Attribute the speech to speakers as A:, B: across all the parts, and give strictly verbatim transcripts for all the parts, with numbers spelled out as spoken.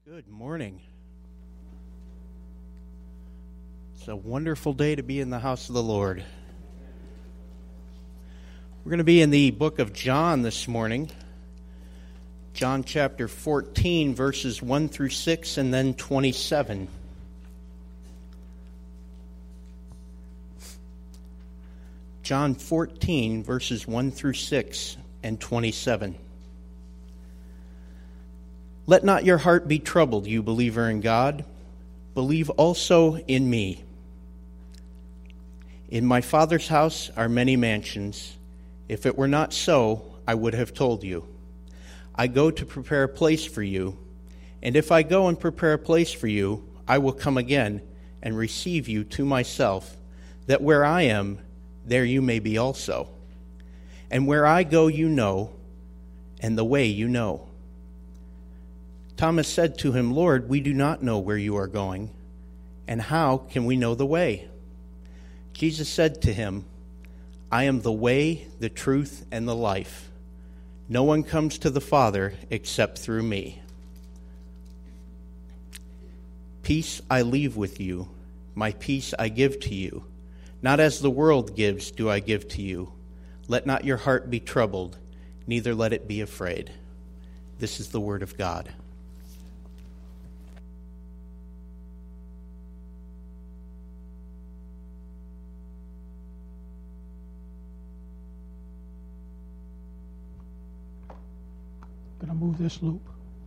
A: Good morning. It's a wonderful day to be in the house of the Lord. We're going to be in the book of John this morning. John chapter fourteen, verses one through six, and then twenty-seven. John fourteen, verses one through six, and twenty-seven. Let not your heart be troubled, you believer in God. Believe also in me. In my Father's house are many mansions. If it were not so, I would have told you. I go to prepare a place for you. And if I go and prepare a place for you, I will come again and receive you to myself, that where I am, there you may be also. And where I go you know, and the way you know. Thomas said to him, Lord, we do not know where you are going, and how can we know the way? Jesus said to him, I am the way, the truth, and the life. No one comes to the Father except through me. Peace I leave with you, my peace I give to you. Not as the world gives do I give to you. Let not your heart be troubled, neither let it be afraid. This is the word of God.
B: Going to move this loop.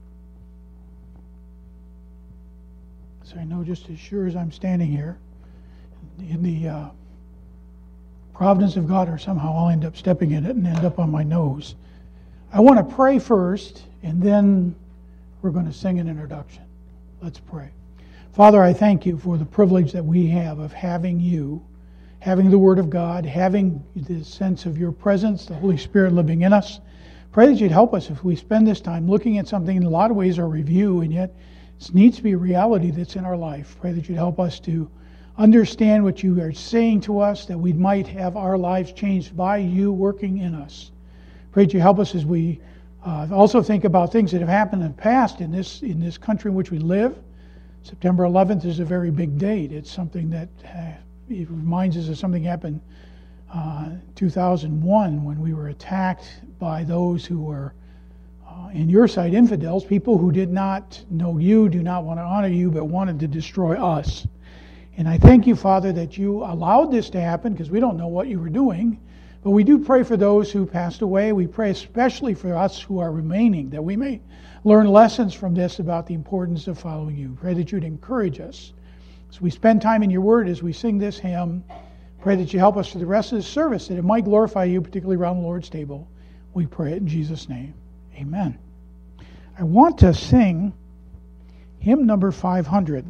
B: So I know just as sure as I'm standing here, in the uh, providence of God, or somehow I'll end up stepping in it and end up on my nose. I want to pray first, and then we're going to sing an introduction. Let's pray. Father, I thank you for the privilege that we have of having you, having the Word of God, having the sense of your presence, the Holy Spirit living in us. Pray that you'd help us if we spend this time looking at something in a lot of ways a review, and yet it needs to be a reality that's in our life. Pray that you'd help us to understand what you are saying to us, that we might have our lives changed by you working in us. Pray that you help us as we uh, also think about things that have happened in the past in this in this country in which we live. September eleventh is a very big date. It's something that uh, it reminds us of something happened uh, two thousand one when we were attacked by those who were, uh, in your sight, infidels, people who did not know you, do not want to honor you, but wanted to destroy us. And I thank you, Father, that you allowed this to happen, because we don't know what you were doing. But we do pray for those who passed away. We pray especially for us who are remaining, that we may learn lessons from this about the importance of following you. Pray that you'd encourage us as we spend time in your word, as we sing this hymn. Pray that you help us for the rest of the service, that it might glorify you, particularly around the Lord's table. We pray it in Jesus' name. Amen. I want to sing hymn number five hundred.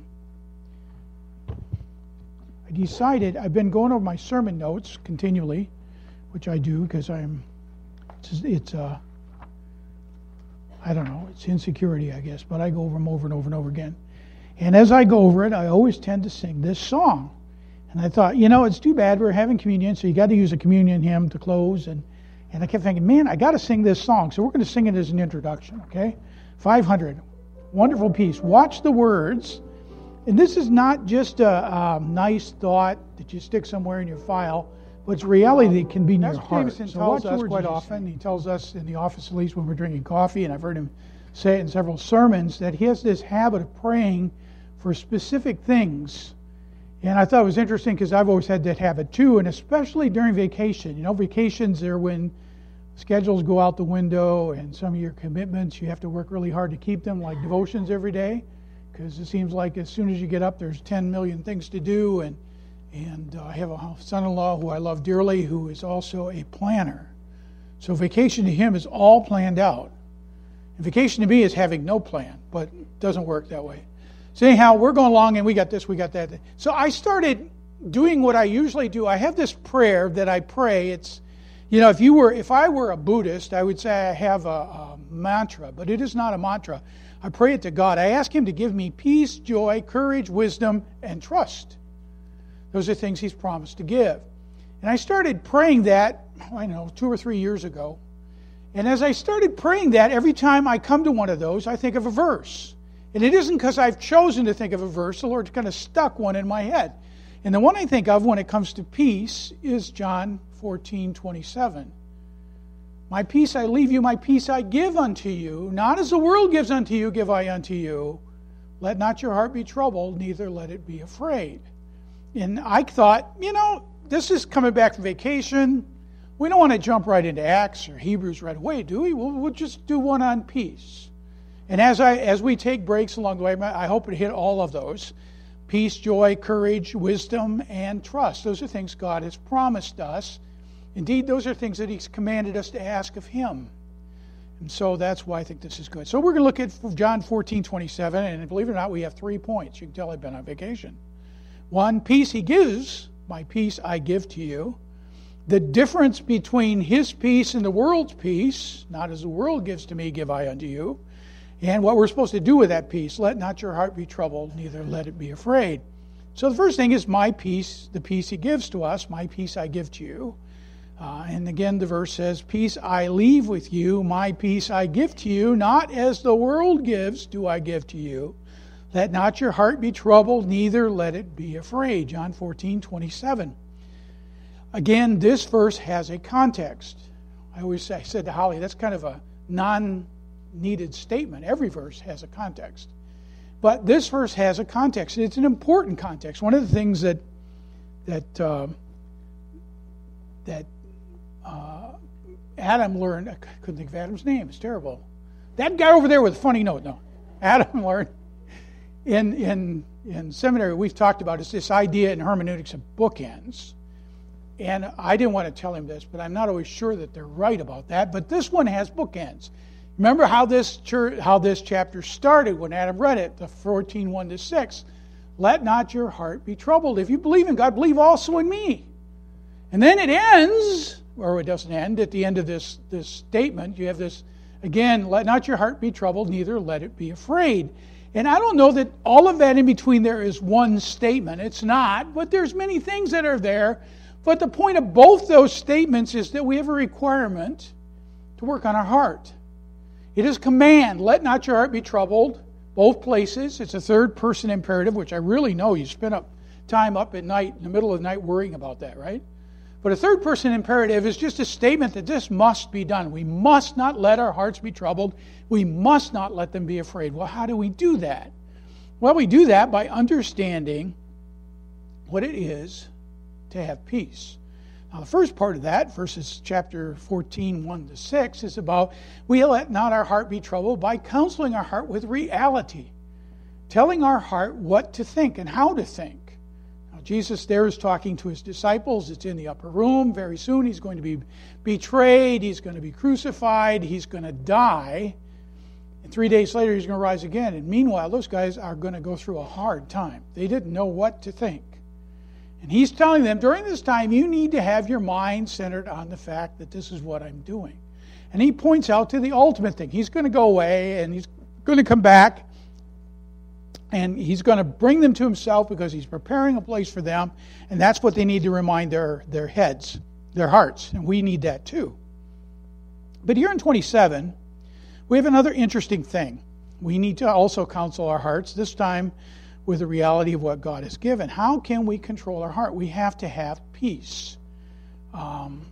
B: I decided, I've been going over my sermon notes continually, which I do because I'm, it's, it's uh, I don't know, it's insecurity, I guess, but I go over them over and over and over again. And as I go over it, I always tend to sing this song. And I thought, you know, it's too bad we're having communion, so you got to use a communion hymn to close. And, and I kept thinking, man, I got to sing this song. So we're going to sing it as an introduction, okay? five hundred. Wonderful piece. Watch the words. And this is not just a, a nice thought that you stick somewhere in your file, but it's reality that can be in your heart. Jameson so tells us quite often, he tells us in the office at least when we're drinking coffee, and I've heard him say it in several sermons, that he has this habit of praying for specific things. And I thought it was interesting because I've always had that habit too, and especially during vacation. You know, vacations are when schedules go out the window, and some of your commitments, you have to work really hard to keep them, like devotions every day, because it seems like as soon as you get up, there's ten million things to do. And and uh, I have a son-in-law who I love dearly, who is also a planner. So vacation to him is all planned out. And vacation to me is having no plan, but it doesn't work that way. So anyhow, we're going along, and we got this, we got that. So I started doing what I usually do. I have this prayer that I pray. It's, you know, if you were, if I were a Buddhist, I would say I have a, a mantra, but it is not a mantra. I pray it to God. I ask Him to give me peace, joy, courage, wisdom, and trust. Those are things He's promised to give. And I started praying that, I don't know, two or three years ago. And as I started praying that, every time I come to one of those, I think of a verse. And it isn't because I've chosen to think of a verse. The Lord's kind of stuck one in my head. And the one I think of when it comes to peace is John fourteen twenty-seven. My peace I leave you, my peace I give unto you. Not as the world gives unto you, give I unto you. Let not your heart be troubled, neither let it be afraid. And I thought, you know, this is coming back from vacation. We don't want to jump right into Acts or Hebrews right away, do we? We'll, we'll just do one on peace. And as I as we take breaks along the way, I hope to hit all of those. Peace, joy, courage, wisdom, and trust. Those are things God has promised us. Indeed, those are things that He's commanded us to ask of Him. And so that's why I think this is good. So we're going to look at John fourteen twenty-seven, and believe it or not, we have three points. You can tell I've been on vacation. One, peace He gives. My peace I give to you. The difference between His peace and the world's peace, not as the world gives to me, give I unto you. And what we're supposed to do with that peace. Let not your heart be troubled, neither let it be afraid. So the first thing is my peace, the peace He gives to us. My peace I give to you. Uh, and again, the verse says, peace I leave with you, my peace I give to you. Not as the world gives do I give to you. Let not your heart be troubled, neither let it be afraid. John fourteen twenty-seven. Again, this verse has a context. I always say, I said to Holly, that's kind of a non-needed statement. Every verse has a context. But this verse has a context. It's an important context. One of the things that that uh, that uh, Adam learned, I couldn't think of Adam's name. It's terrible. That guy over there with a funny note. No, Adam learned in in in seminary. We've talked about is this idea in hermeneutics of bookends. And I didn't want to tell him this, but I'm not always sure that they're right about that. But this one has bookends. Remember how this church, how this chapter started when Adam read it, the fourteen one to six. Let not your heart be troubled. If you believe in God, believe also in me. And then it ends, or it doesn't end, at the end of this, this statement, you have this, again, let not your heart be troubled, neither let it be afraid. And I don't know that all of that in between there is one statement. It's not, but there's many things that are there. But the point of both those statements is that we have a requirement to work on our heart. It is command, let not your heart be troubled, both places. It's a third person imperative, which I really know you spend up time up at night, in the middle of the night, worrying about that, right? But a third person imperative is just a statement that this must be done. We must not let our hearts be troubled. We must not let them be afraid. Well, how do we do that? Well, we do that by understanding what it is to have peace. Now, the first part of that, verses chapter fourteen, one to six, is about we let not our heart be troubled by counseling our heart with reality, telling our heart what to think and how to think. Now, Jesus there is talking to His disciples. It's in the upper room. Very soon He's going to be betrayed. He's going to be crucified. He's going to die. And three days later, He's going to rise again. And meanwhile, those guys are going to go through a hard time. They didn't know what to think. And He's telling them, during this time, you need to have your mind centered on the fact that this is what I'm doing. And He points out to the ultimate thing. He's going to go away, and He's going to come back, and He's going to bring them to Himself because He's preparing a place for them, and that's what they need to remind their, their heads, their hearts, and we need that too. But here in twenty-seven, we have another interesting thing. We need to also counsel our hearts, this time with the reality of what God has given. How can we control our heart? We have to have peace. Um,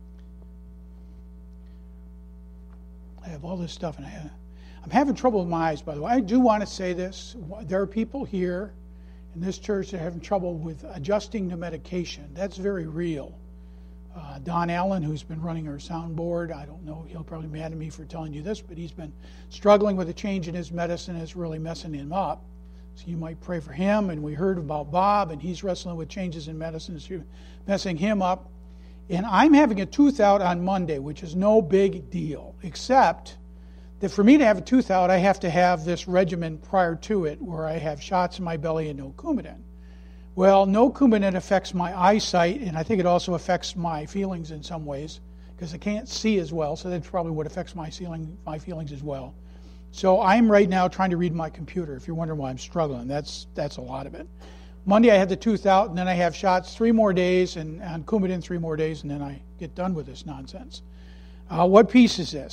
B: I have all this stuff, and I have, I'm having trouble with my eyes, by the way. I do want to say this. There are people here in this church that are having trouble with adjusting to medication. That's very real. Uh, Don Allen, who's been running our soundboard, I don't know, he'll probably be mad at me for telling you this, but he's been struggling with a change in his medicine. It's really messing him up. So you might pray for him. And we heard about Bob, and he's wrestling with changes in medicine. It's messing him up. And I'm having a tooth out on Monday, which is no big deal, except that for me to have a tooth out, I have to have this regimen prior to it where I have shots in my belly and no Coumadin. Well, no Coumadin affects my eyesight, and I think it also affects my feelings in some ways because I can't see as well, so that's probably what affects my feeling, my feelings as well. So I'm right now trying to read my computer. If you're wondering why I'm struggling, that's that's a lot of it. Monday I had the tooth out, and then I have shots three more days, and on Coumadin three more days, and then I get done with this nonsense. Uh, what peace is this?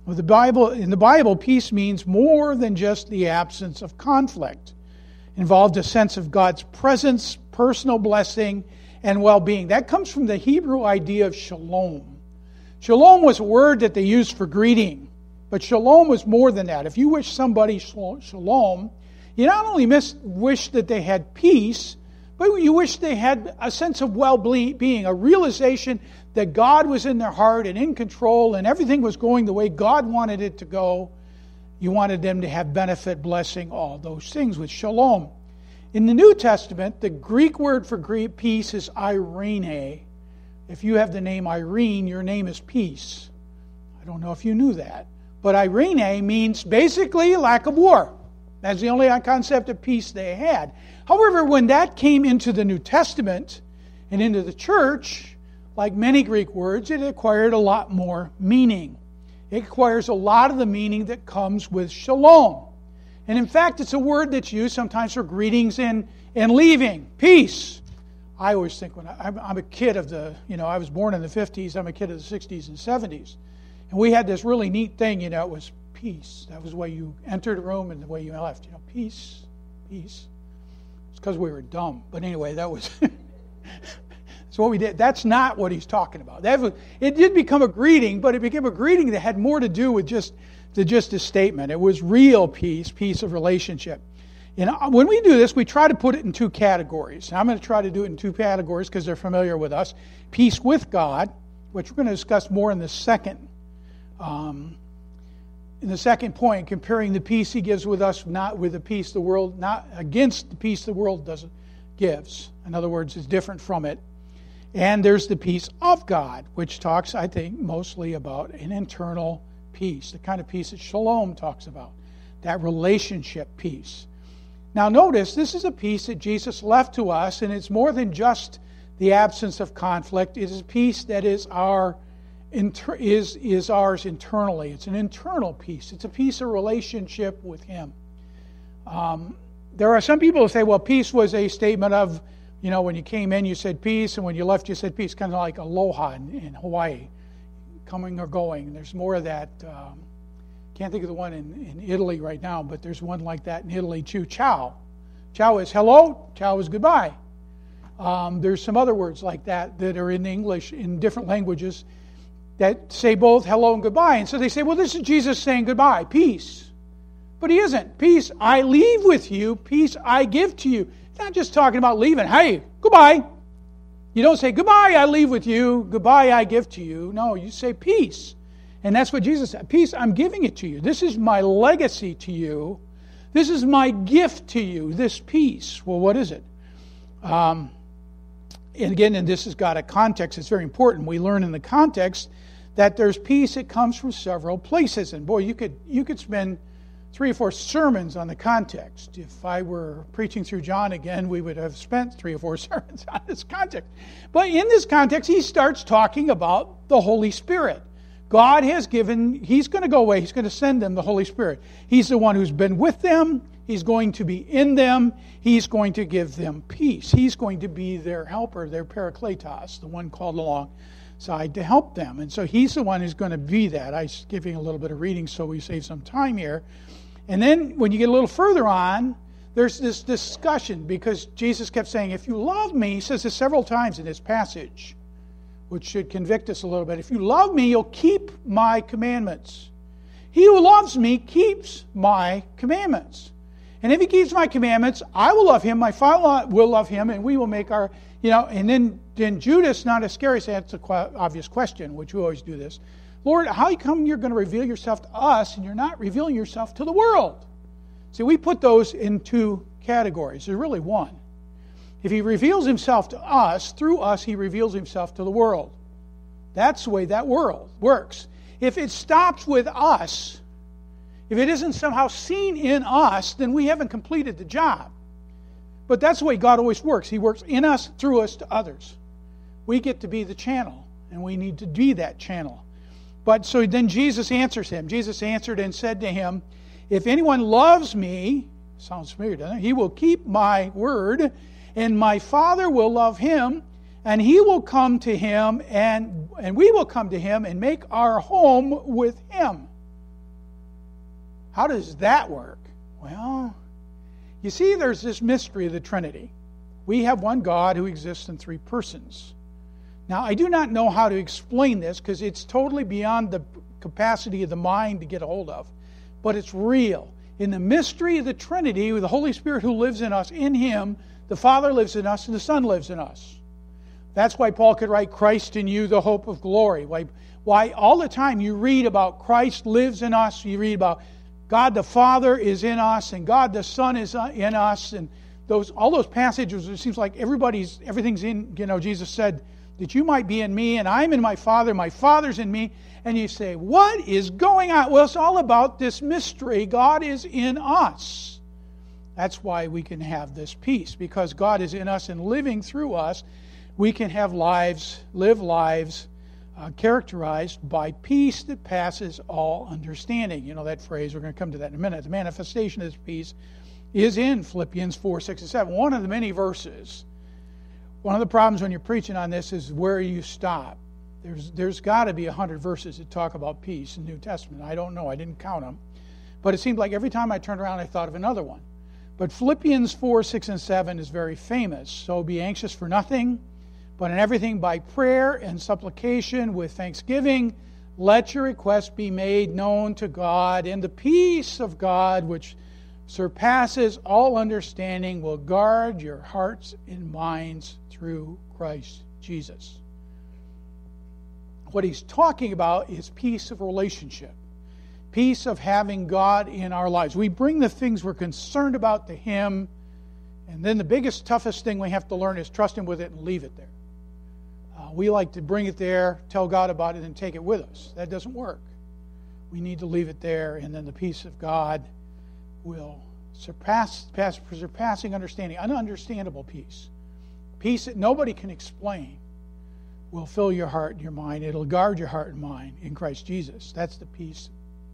B: Well, the Bible, in the Bible, peace means more than just the absence of conflict. It involved a sense of God's presence, personal blessing, and well-being. That comes from the Hebrew idea of shalom. Shalom was a word that they used for greeting, but shalom was more than that. If you wish somebody shalom, you not only miss, wish that they had peace, but you wish they had a sense of well-being, a realization that God was in their heart and in control and everything was going the way God wanted it to go. You wanted them to have benefit, blessing, all those things with shalom. In the New Testament, the Greek word for peace is eirene. If you have the name Irene, your name is peace. I don't know if you knew that. But eirene means basically lack of war. That's the only concept of peace they had. However, when that came into the New Testament and into the church, like many Greek words, it acquired a lot more meaning. It acquires a lot of the meaning that comes with shalom. And in fact, it's a word that's used sometimes for greetings and, and leaving. Peace. I always think when I, I'm, I'm a kid of the, you know, I was born in the fifties, I'm a kid of the sixties and seventies. And we had this really neat thing, you know, it was peace. That was the way you entered a room and the way you left. You know, peace, peace. It's because we were dumb. But anyway, that was... That's what we did. That's not what he's talking about. That was, it did become a greeting, but it became a greeting that had more to do with just, the, just a statement. It was real peace, peace of relationship. And when we do this, we try to put it in two categories. I'm going to try to do it in two categories because they're familiar with us. Peace with God, which we're going to discuss more in the second, um, in the second point, comparing the peace He gives with us, not with the peace the world, not against the peace the world doesn't gives. In other words, it's different from it. And there's the peace of God, which talks, I think, mostly about an internal peace, the kind of peace that Shalom talks about, that relationship peace. Now notice, this is a peace that Jesus left to us, and it's more than just the absence of conflict. It is a peace that is our inter- is, is ours internally. It's an internal peace. It's a peace of relationship with Him. Um, there are some people who say, well, peace was a statement of, you know, when you came in, you said peace, and when you left, you said peace, kind of like aloha in, in Hawaii, coming or going. There's more of that. Um, can't think of the one in, in Italy right now, but there's one like that in Italy too. Ciao. Ciao is hello. Ciao is goodbye. Um, there's some other words like that that are in English, in different languages, that say both hello and goodbye. And so they say, well, this is Jesus saying goodbye, peace. But He isn't. Peace I leave with you, peace I give to you. It's not just talking about leaving. Hey, goodbye. You don't say, goodbye, I leave with you. Goodbye, I give to you. No, you say peace. And that's what Jesus said. Peace, I'm giving it to you. This is my legacy to you. This is my gift to you, this peace. Well, what is it? Um, and again, and this has got a context. It's very important. We learn in the context that there's peace that comes from several places. And boy, you could you could spend three or four sermons on the context. If I were preaching through John again, we would have spent three or four sermons on this context. But in this context, he starts talking about the Holy Spirit. God has given, He's going to go away, He's going to send them the Holy Spirit. He's the one who's been with them, He's going to be in them, He's going to give them peace. He's going to be their helper, their parakletos, the one called alongside to help them. And so He's the one who's going to be that. I'm giving a little bit of reading so we save some time here. And then when you get a little further on, there's this discussion because Jesus kept saying, if you love me, He says this several times in this passage, which should convict us a little bit. If you love me, you'll keep my commandments. He who loves me keeps my commandments. And if he keeps my commandments, I will love him, my Father will love him, and we will make our, you know, and then, then Judas, not Iscariot, answers an obvious question, which we always do this. Lord, how come you're going to reveal yourself to us and you're not revealing yourself to the world? See, we put those in two categories. There's really one. If He reveals Himself to us, through us He reveals Himself to the world. That's the way that world works. If it stops with us, if it isn't somehow seen in us, then we haven't completed the job. But that's the way God always works. He works in us, through us, to others. We get to be the channel, and we need to be that channel. But so then Jesus answers him. Jesus answered and said to him, if anyone loves me, sounds familiar, doesn't it? He will keep my word, and my Father will love him, and he will come to him, and, and we will come to him and make our home with him. How does that work? Well, you see, there's this mystery of the Trinity. We have one God who exists in three persons. Now, I do not know how to explain this because it's totally beyond the capacity of the mind to get a hold of. But it's real. In the mystery of the Trinity, with the Holy Spirit who lives in us, in Him, the Father lives in us and the Son lives in us. That's why Paul could write, Christ in you, the hope of glory. Why, why all the time you read about Christ lives in us, you read about God the Father is in us and God the Son is in us, and those all those passages, it seems like everybody's everything's in, you know, Jesus said, that you might be in me, and I'm in my Father, my Father's in me. And you say, what is going on? Well, it's all about this mystery. God is in us. That's why we can have this peace, because God is in us and living through us. We can have lives, live lives uh, characterized by peace that passes all understanding. You know that phrase, we're going to come to that in a minute. The manifestation of this peace is in Philippians four, six, and seven, one of the many verses. One of the problems when you're preaching on this is where you stop. There's there's got to be a hundred verses that talk about peace in the New Testament. I don't know. I didn't count them. But it seemed like every time I turned around, I thought of another one. But Philippians four, six, and seven is very famous. So be anxious for nothing, but in everything by prayer and supplication with thanksgiving, let your requests be made known to God, and the peace of God, which surpasses all understanding, will guard your hearts and minds through Christ Jesus. What he's talking about is peace of relationship, peace of having God in our lives. We bring the things we're concerned about to Him, and then the biggest, toughest thing we have to learn is trust Him with it and leave it there. Uh, we like to bring it there, tell God about it, and take it with us. That doesn't work. We need to leave it there, and then the peace of God will surpass, pass, surpassing understanding, ununderstandable peace. Peace that nobody can explain will fill your heart and your mind. It'll guard your heart and mind in Christ Jesus. That's the peace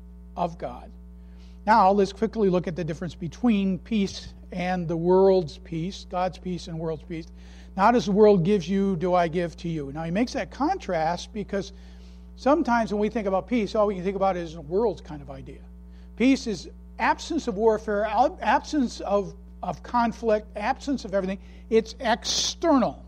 B: of God. Now, let's quickly look at the difference between peace and the world's peace, God's peace and world's peace. Not as the world gives you, do I give to you. Now, he makes that contrast because sometimes when we think about peace, all we can think about is a world's kind of idea. Peace is absence of warfare, absence of, of conflict, absence of everything. It's external.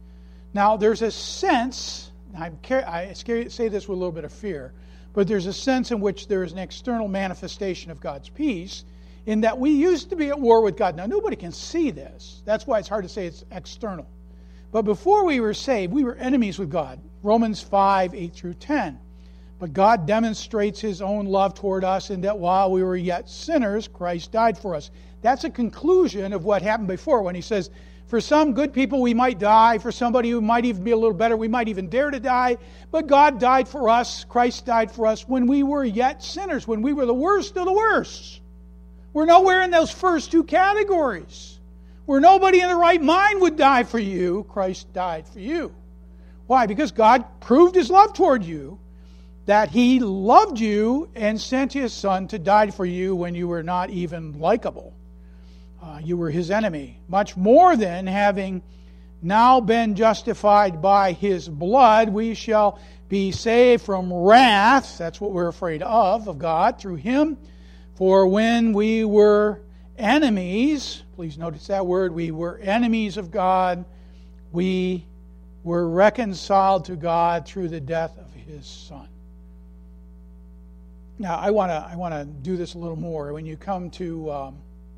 B: Now, there's a sense, I'm, I say this with a little bit of fear, but there's a sense in which there is an external manifestation of God's peace, in that we used to be at war with God. Now, nobody can see this. That's why it's hard to say it's external. But before we were saved, we were enemies with God. Romans five, eight through ten. But God demonstrates His own love toward us in that while we were yet sinners, Christ died for us. That's a conclusion of what happened before when He says, for some good people we might die, for somebody who might even be a little better, we might even dare to die. But God died for us, Christ died for us when we were yet sinners, when we were the worst of the worst. We're nowhere in those first two categories. Where nobody in the right mind would die for you, Christ died for you. Why? Because God proved His love toward you, that He loved you and sent His Son to die for you when you were not even likable. Uh, you were His enemy. Much more than having now been justified by His blood, we shall be saved from wrath. That's what we're afraid of, of God, through Him. For when we were enemies, please notice that word, we were enemies of God, we were reconciled to God through the death of His Son. Now, I want to I want to do this a little more. When you come to um,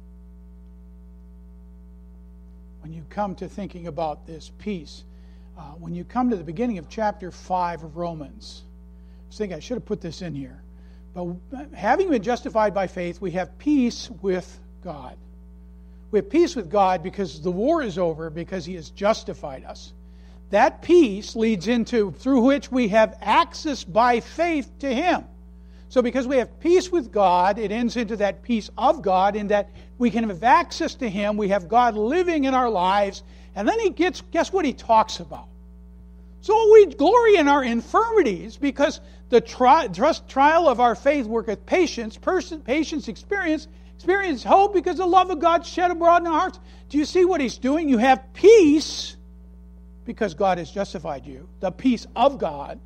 B: when you come to thinking about this peace, uh, when you come to the beginning of chapter five of Romans, I was thinking I should have put this in here. But having been justified by faith, we have peace with God. We have peace with God because the war is over, because He has justified us. That peace leads into, through which we have access by faith to Him. So because we have peace with God, it ends into that peace of God, in that we can have access to Him, we have God living in our lives, and then He gets, guess what He talks about? So we glory in our infirmities, because the tri- trust, trial of our faith worketh patience, person, patience experience, experience hope, because the love of God shed abroad in our hearts. Do you see what He's doing? You have peace because God has justified you, the peace of God,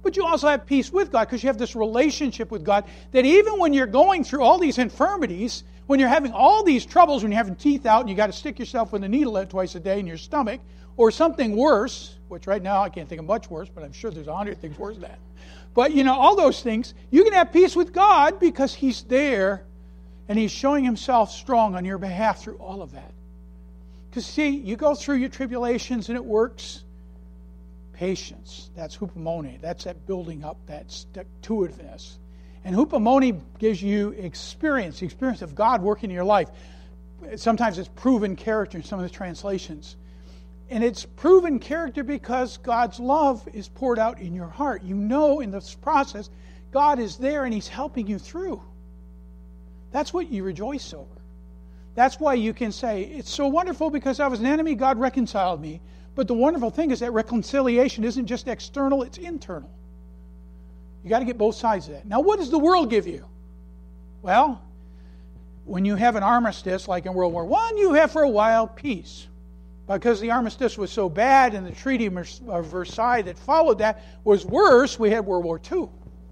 B: but you also have peace with God because you have this relationship with God that even when you're going through all these infirmities, when you're having all these troubles, when you're having teeth out and you got to stick yourself with a needle twice a day in your stomach, or something worse, which right now I can't think of much worse, but I'm sure there's a hundred things worse than that. But, you know, all those things, you can have peace with God because He's there and He's showing Himself strong on your behalf through all of that. Because, see, you go through your tribulations and it works. Patience, that's hupomone. That's that building up, that stick-to-itiveness. And hupomone gives you experience, the experience of God working in your life. Sometimes it's proven character in some of the translations. And it's proven character because God's love is poured out in your heart. You know in this process, God is there and He's helping you through. That's what you rejoice over. That's why you can say, it's so wonderful because I was an enemy, God reconciled me. But the wonderful thing is that reconciliation isn't just external, it's internal. You got to get both sides of that. Now, what does the world give you? Well, when you have an armistice, like in World War One, you have for a while peace. Because the armistice was so bad and the Treaty of Versailles that followed that was worse, we had World War Two.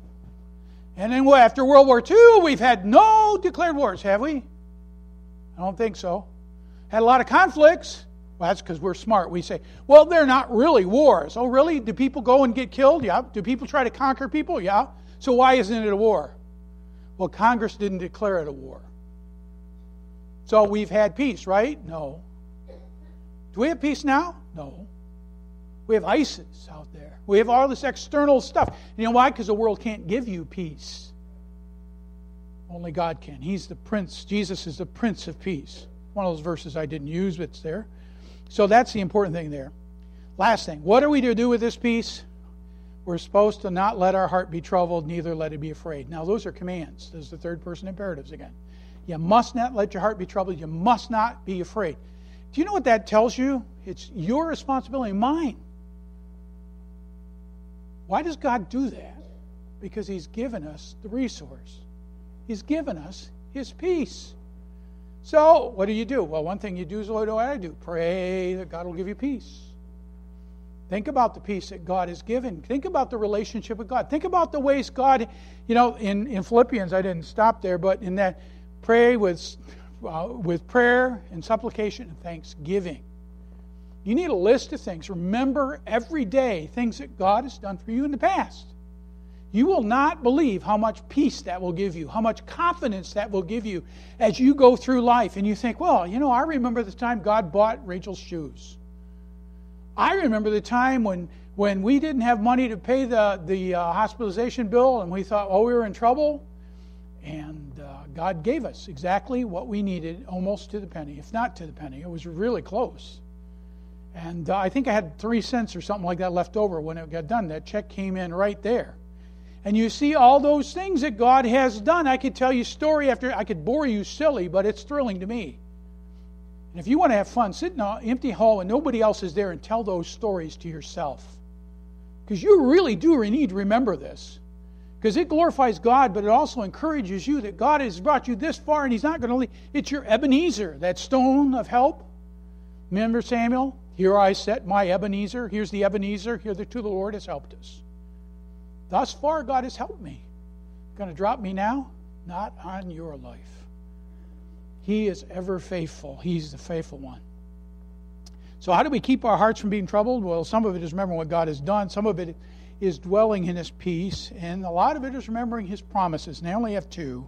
B: And then after World War Two, we've had no declared wars, have we? I don't think so. Had a lot of conflicts. Well, that's because we're smart. We say, well, they're not really wars. Oh, really? Do people go and get killed? Yeah. Do people try to conquer people? Yeah. So why isn't it a war? Well, Congress didn't declare it a war. So we've had peace, right? No. Do we have peace now? No. We have ISIS out there. We have all this external stuff. You know why? Because the world can't give you peace. Only God can. He's the Prince. Jesus is the Prince of Peace. One of those verses I didn't use, but it's there. So that's the important thing there. Last thing. What are we to do with this peace? We're supposed to not let our heart be troubled, neither let it be afraid. Now, those are commands. Those are the third person imperatives again. You must not let your heart be troubled. You must not be afraid. Do you know what that tells you? It's your responsibility, mine. Why does God do that? Because He's given us the resource. He's given us His peace. So, what do you do? Well, one thing you do is what do I do? Pray that God will give you peace. Think about the peace that God has given. Think about the relationship with God. Think about the ways God, you know, in, in Philippians, I didn't stop there, but in that, pray with... Uh, with prayer and supplication and thanksgiving. You need a list of things. Remember every day things that God has done for you in the past. You will not believe how much peace that will give you, how much confidence that will give you as you go through life and you think, well, you know, I remember the time God bought Rachel's shoes. I remember the time when, when we didn't have money to pay the, the uh, hospitalization bill and we thought, oh, we were in trouble. And uh, God gave us exactly what we needed, almost to the penny, if not to the penny. It was really close. And uh, I think I had three cents or something like that left over when it got done. That check came in right there. And you see all those things that God has done. I could tell you story after, I could bore you silly, but it's thrilling to me. And if you want to have fun, sit in an empty hall when nobody else is there and tell those stories to yourself. Because you really do need to remember this. Because it glorifies God, but it also encourages you that God has brought you this far and He's not going to leave. It's your Ebenezer, that stone of help. Remember Samuel? Here I set my Ebenezer. Here's the Ebenezer. Here the to the Lord has helped us. Thus far, God has helped me. Going to drop me now? Not on your life. He is ever faithful. He's the faithful one. So how do we keep our hearts from being troubled? Well, some of it is remembering what God has done. Some of it is dwelling in His peace, and a lot of it is remembering His promises. And I only have two.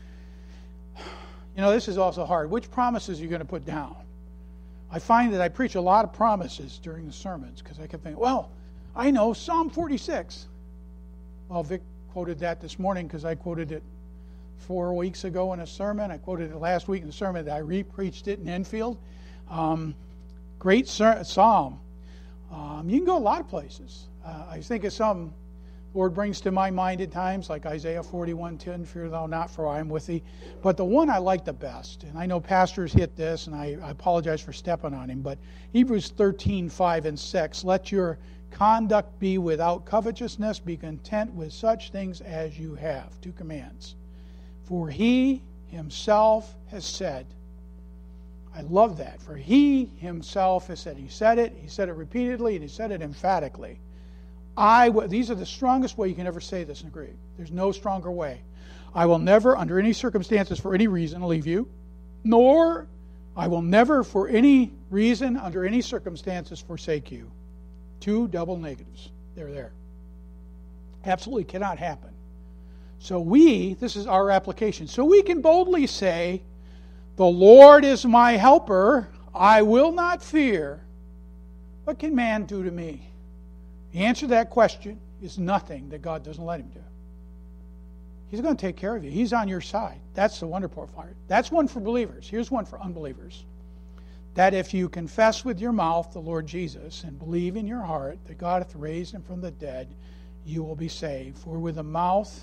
B: You know, this is also hard. Which promises are you going to put down? I find that I preach a lot of promises during the sermons because I kept thinking, well, I know Psalm forty-six. Well, Vic quoted that this morning because I quoted it four weeks ago in a sermon. I quoted it last week in the sermon that I re-preached it in Enfield. Um, great psalm. Um, you can go a lot of places. Uh, I think of some the Lord brings to my mind at times, like Isaiah forty-one ten, fear thou not, for I am with thee. But the one I like the best, and I know pastors hit this, and I, I apologize for stepping on him, but Hebrews thirteen five and six, let your conduct be without covetousness, be content with such things as you have. Two commands. For He Himself has said, I love that, for He Himself has said, He said it, He said it repeatedly, and He said it emphatically. I will, these are the strongest way you can ever say this in Greek. There's no stronger way. I will never, under any circumstances, for any reason, leave you, nor I will never, for any reason, under any circumstances, forsake you. Two double negatives. They're there. Absolutely cannot happen. So we, this is our application, so we can boldly say, the Lord is my helper, I will not fear. What can man do to me? The answer to that question is nothing that God doesn't let him do. He's going to take care of you. He's on your side. That's the wonderful part. That's one for believers. Here's one for unbelievers. That if you confess with your mouth the Lord Jesus and believe in your heart that God hath raised him from the dead, you will be saved. For with the mouth,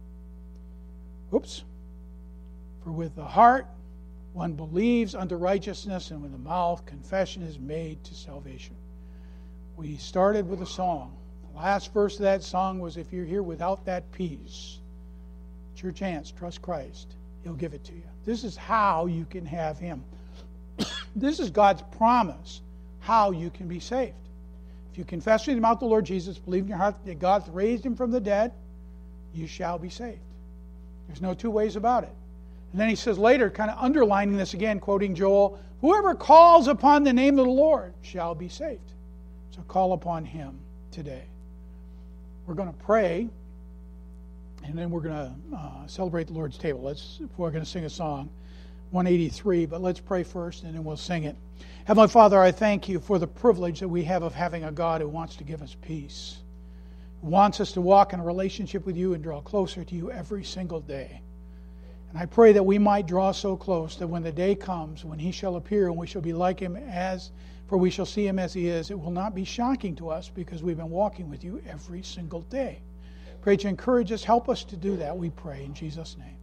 B: oops, for with the heart one believes unto righteousness, and with the mouth confession is made to salvation. We started with a song. The last verse of that song was, if you're here without that peace, it's your chance. Trust Christ. He'll give it to you. This is how you can have him. This is God's promise, how you can be saved. If you confess with your mouth the Lord Jesus, believe in your heart that God hath raised him from the dead, you shall be saved. There's no two ways about it. And then he says later, kind of underlining this again, quoting Joel, whoever calls upon the name of the Lord shall be saved. So call upon him today. We're going to pray, and then we're going to uh, celebrate the Lord's table. Let's, we're going to sing a song, one eighty-three, but let's pray first, and then we'll sing it. Heavenly Father, I thank you for the privilege that we have of having a God who wants to give us peace, who wants us to walk in a relationship with you and draw closer to you every single day. And I pray that we might draw so close that when the day comes, when he shall appear and we shall be like him as, for we shall see him as he is, it will not be shocking to us because we've been walking with you every single day. Pray to encourage us, help us to do that, we pray in Jesus' name.